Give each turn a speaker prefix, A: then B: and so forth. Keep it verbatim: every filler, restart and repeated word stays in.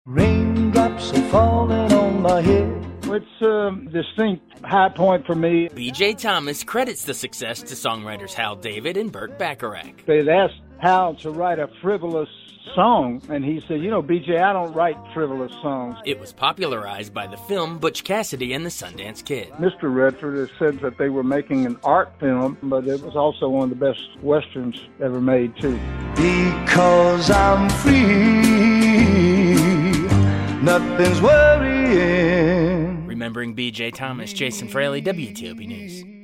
A: Raindrops are falling on my head. It's a distinct high point for me.
B: B J Thomas credits the success to songwriters Hal David and Burt Bacharach.
A: They'd asked Hal to write a frivolous song, and he said, you know, B J, I don't write frivolous songs.
B: It was popularized by the film Butch Cassidy and the Sundance Kid.
A: Mister Redford has said that they were making an art film, but it was also one of the best westerns ever made, too. Because I'm free, nothing's worrying.
B: Remembering B J Thomas, Jason Fraley, W T O P News.